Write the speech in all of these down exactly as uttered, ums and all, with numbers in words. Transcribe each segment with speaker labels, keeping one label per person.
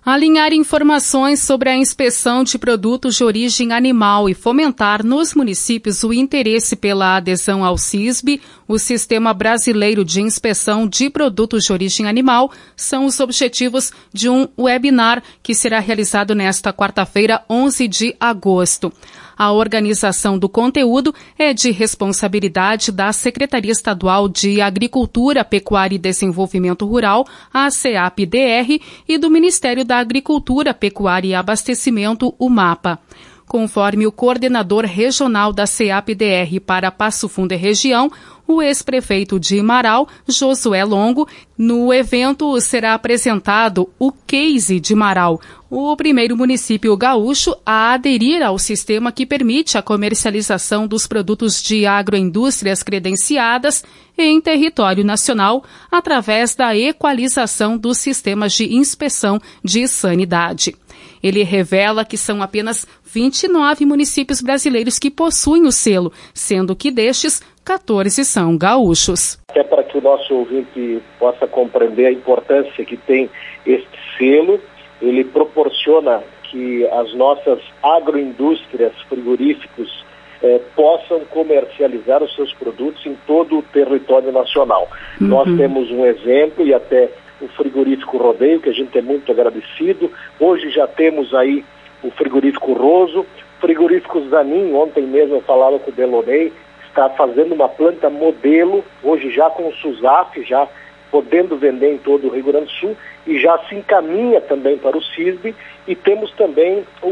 Speaker 1: Alinhar informações sobre a inspeção de produtos de origem animal e fomentar nos municípios o interesse pela adesão ao SISB, o Sistema Brasileiro de Inspeção de Produtos de Origem Animal, são os objetivos de um webinar que será realizado nesta quarta-feira, onze de agosto. A organização do conteúdo é de responsabilidade da Secretaria Estadual de Agricultura, Pecuária e Desenvolvimento Rural, a SEAP-D R, e do Ministério da Agricultura, Pecuária e Abastecimento, o MAPA. Conforme o coordenador regional da SEAP-D R para Passo Fundo e região, o ex-prefeito de Marau, Josué Longo, no evento será apresentado o Case de Marau, o primeiro município gaúcho a aderir ao sistema que permite a comercialização dos produtos de agroindústrias credenciadas em território nacional através da equalização dos sistemas de inspeção de sanidade. Ele revela que são apenas vinte e nove municípios brasileiros que possuem o selo, sendo que destes, quatorze são gaúchos.
Speaker 2: Até para que o nosso ouvinte possa compreender a importância que tem este selo, ele proporciona que as nossas agroindústrias, frigoríficos, eh, possam comercializar os seus produtos em todo o território nacional. Uhum. Nós temos um exemplo e até o frigorífico Rodeio, que a gente é muito agradecido. Hoje já temos aí o frigorífico Roso, frigorífico Zanin, ontem mesmo eu falava com o Delonei, está fazendo uma planta modelo, hoje já com o SUSAF, já podendo vender em todo o Rio Grande do Sul, e já se encaminha também para o SISB, e temos também o,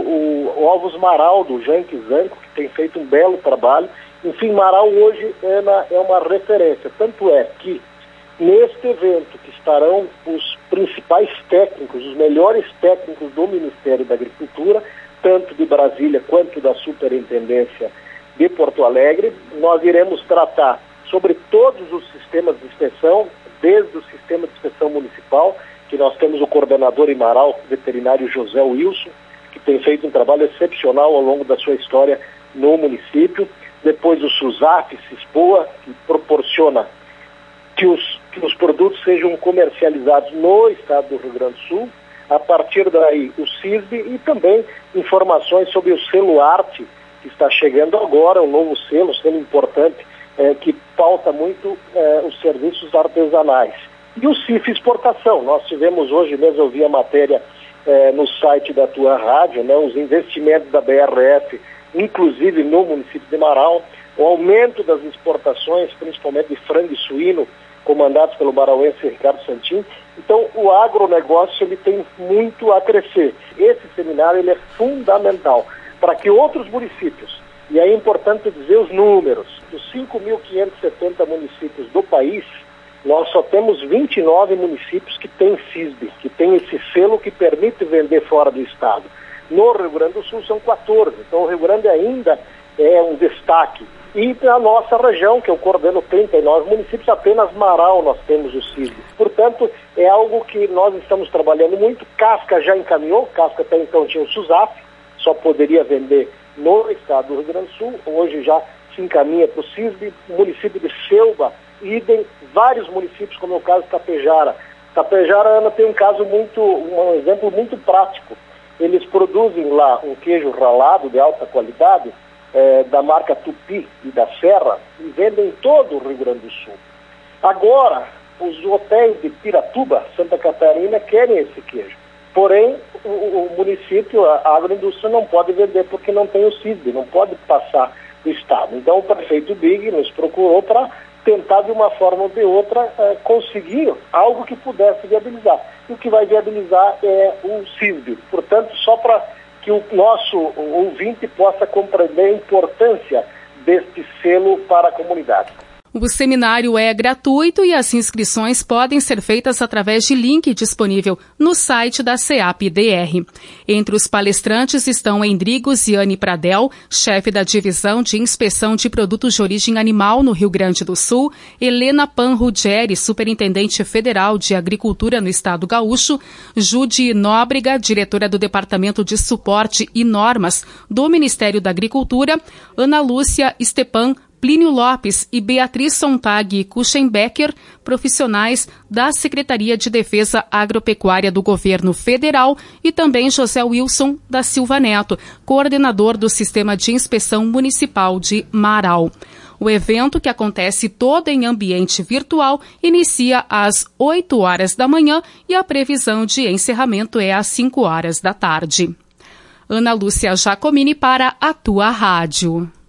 Speaker 2: o, o Ovos Marau, do Janque Zanco, que tem feito um belo trabalho. Enfim, Marau hoje é, na, é uma referência, tanto é que neste evento que estarão os principais técnicos, os melhores técnicos do Ministério da Agricultura, tanto de Brasília quanto da Superintendência de Porto Alegre, nós iremos tratar sobre todos os sistemas de inspeção, desde o sistema de inspeção municipal, que nós temos o coordenador em Marau, o veterinário José Wilson, que tem feito um trabalho excepcional ao longo da sua história no município, depois o SUSAF, SISPOA, que proporciona que os, que os produtos sejam comercializados no estado do Rio Grande do Sul, a partir daí o SISB e também informações sobre o selo Arte, que está chegando agora, um novo selo, um selo importante, é, que pauta muito é, os serviços artesanais. E o C I F Exportação, nós tivemos hoje mesmo, eu vi a matéria é, no site da tua rádio, né, os investimentos da B R F, inclusive no município de Marau, o aumento das exportações, principalmente de frango e suíno, comandados pelo marauense Ricardo Santin. Então, o agronegócio ele tem muito a crescer. Esse seminário ele é fundamental para que outros municípios, e aí é importante dizer os números, dos cinco mil quinhentos e setenta municípios do país, nós só temos vinte e nove municípios que têm SISB, que tem esse selo que permite vender fora do estado. No Rio Grande do Sul são quatorze, então o Rio Grande ainda é um destaque. E na nossa região, que eu coordeno trinta e nove municípios, apenas Marau nós temos o SISB. Portanto, é algo que nós estamos trabalhando muito. Casca já encaminhou, Casca até então tinha o SUSAF, só poderia vender no estado do Rio Grande do Sul, hoje já se encaminha para o SISB, o município de Selva, idem, vários municípios, como é o caso de Tapejara. Tapejara, Ana, tem um caso muito, um exemplo muito prático. Eles produzem lá um queijo ralado de alta qualidade, é, da marca Tupi e da Serra, e vendem em todo o Rio Grande do Sul. Agora, os hotéis de Piratuba, Santa Catarina, querem esse queijo. Porém, o, o município, a agroindústria não pode vender porque não tem o SISB, não pode passar do estado. Então o prefeito Big nos procurou para tentar de uma forma ou de outra eh, conseguir algo que pudesse viabilizar. E o que vai viabilizar é o SISB. Portanto, só para que o nosso ouvinte possa compreender a importância deste selo para a comunidade.
Speaker 1: O seminário é gratuito e as inscrições podem ser feitas através de link disponível no site da SEAP-D R. Entre os palestrantes estão Endrigo Ziane Pradel, chefe da Divisão de Inspeção de Produtos de Origem Animal no Rio Grande do Sul, Helena Panruggeri, superintendente federal de Agricultura no Estado Gaúcho, Judy Nóbrega, diretora do Departamento de Suporte e Normas do Ministério da Agricultura, Ana Lúcia Stepan Plínio Lopes e Beatriz Sontag Kuchenbecker, profissionais da Secretaria de Defesa Agropecuária do Governo Federal, e também José Wilson da Silva Neto, coordenador do Sistema de Inspeção Municipal de Marau. O evento, que acontece todo em ambiente virtual, inicia às oito horas da manhã e a previsão de encerramento é às cinco horas da tarde. Ana Lúcia Giacomini para a Tua Rádio.